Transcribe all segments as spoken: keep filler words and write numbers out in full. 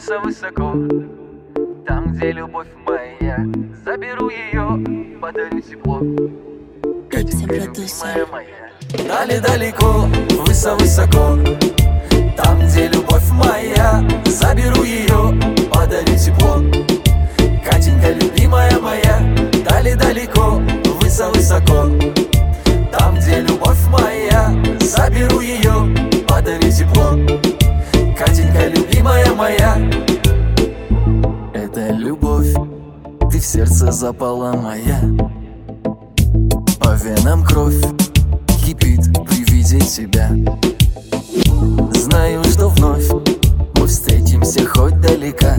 высоко-высоко, там, где любовь моя. Заберу ее, подарю тепло. Катенька, любимая моя. Дали далеко, высоко-высоко, там, где любовь моя. Заберу ее, подарю тепло. Катенька, любимая моя. Дали далеко, высоко-высоко, там, где любовь моя. Заберу ее, подарю тепло. Катенька, любимая моя. Это любовь, ты в сердце запала моя. По венам кровь кипит при виде тебя. Знаю, что вновь мы встретимся хоть далека.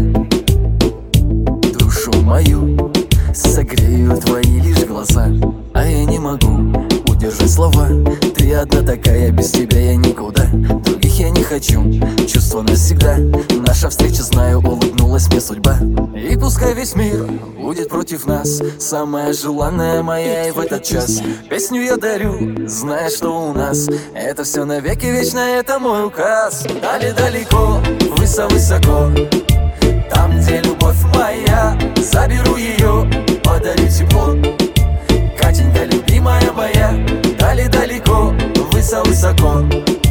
Душу мою согреют твои лишь глаза. А я не могу удержать слова. Ты одна такая, без тебя я никуда. Других я не хочу, чувство навсегда. Наша встреча, знаю, улыбнулась мне судьба. И пускай весь мир будет против нас, самая желанная моя и в этот час. Песню я дарю, зная, что у нас это все навеки вечно, это мой указ. Дали далеко, высоко-высоко, там, где любовь моя. Заберу ее, подарю тепло. Катенька, любимая моя. Дали далеко, высоко-высоко,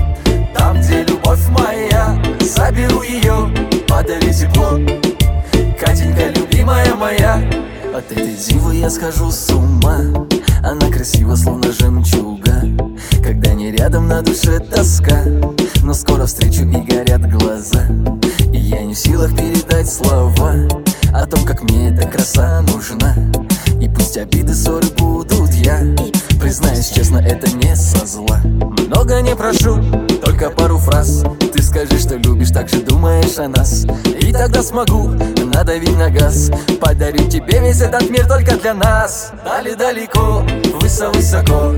там, где любовь моя. Заберу ее, подарю тепло. Катенька, любимая моя. От этой дивы я схожу с ума. Она красива, словно жемчуга. Когда не рядом, на душе тоска, но скоро встречу и горят глаза. И я не в силах передать слова о том, как мне эта краса нужна. И пусть обиды, ссоры будут, я признаюсь честно, это не со зла. Много не прошу, только пару фраз. Ты скажи, что любишь, так же думаешь о нас. И тогда смогу надавить на газ. Подарю тебе весь этот мир только для нас. Дали далеко, высоко-высоко,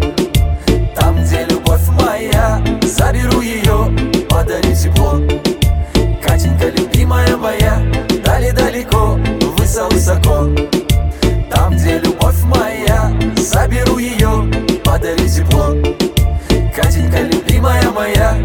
там, где любовь моя. Заберу ее, подарю тепло. Катенька, любимая моя. Дали далеко, высоко-высоко, там, где любовь моя. Заберу ее, подарю тепло. Катенька, любимая моя.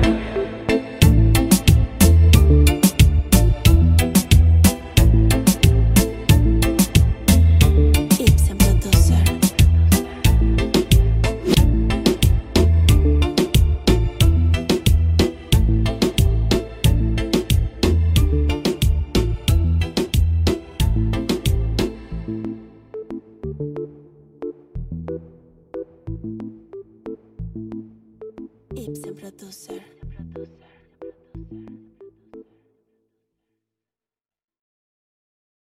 Ipsen producer.